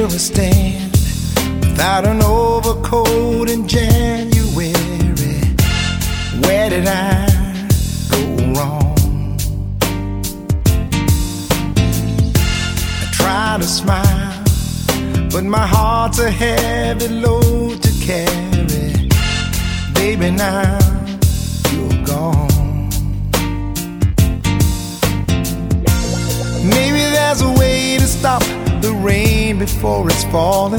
still a stand without an overcoat in January. Where did I go wrong? I try to smile, but my heart's a heavy load to carry. Baby, now you're gone. Maybe there's a way to stop the rain before it's falling.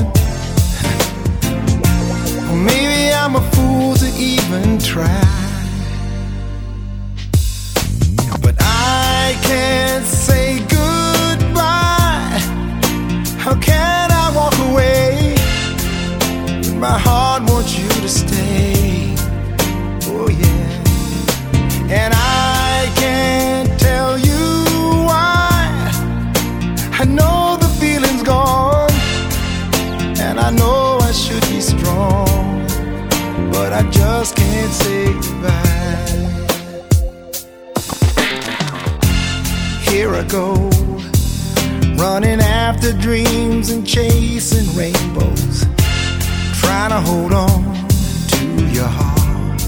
Or maybe I'm a fool to even try. But I can't say goodbye. How can I walk away when my heart wants you to stay? Oh yeah. And I can't tell you why. I know the feeling's gone, and I know I should be strong, but I just can't say goodbye. Here I go, running after dreams and chasing rainbows, trying to hold on to your heart.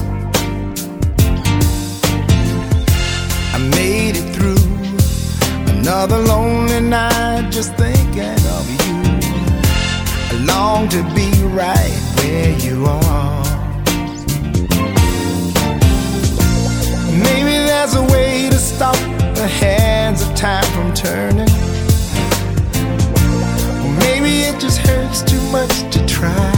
I made it through another lonely night just thinking of you. I long to be right where you are. Maybe there's a way to stop the hands of time from turning. Or maybe it just hurts too much to try.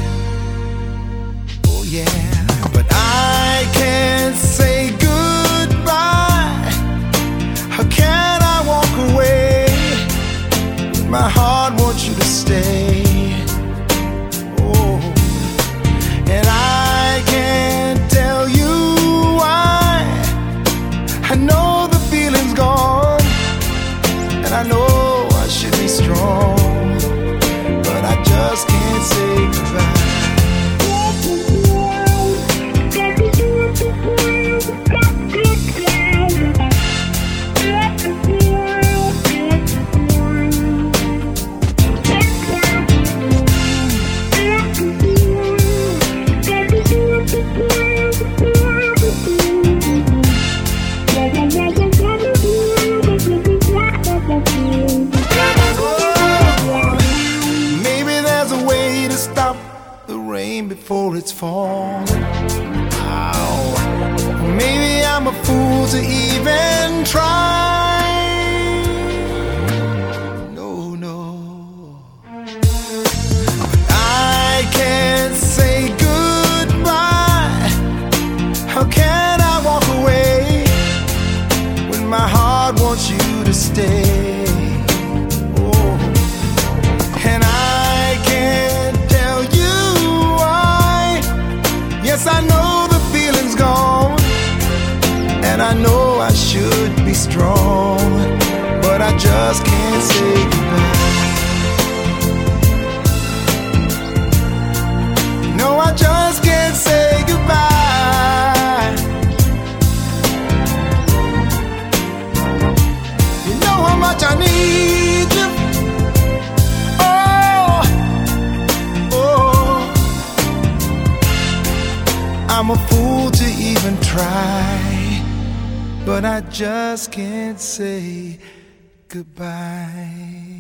Oh yeah, but I can't say goodbye. How can I walk away when my heart wants you to stay? Oh, and I can't tell you why. I know the feeling's gone, and I know I should be strong, but I just can't say goodbye. Before it's falling. Oh, maybe I'm a fool to even try. No, no, I can't say goodbye. How can I walk away when my heart wants you to stay? Yes, I know the feeling's gone, and I know I should be strong, but I just can't say goodbye. No, I just can't say goodbye. You know how much I need you. I'm a fool to even try, but I just can't say goodbye.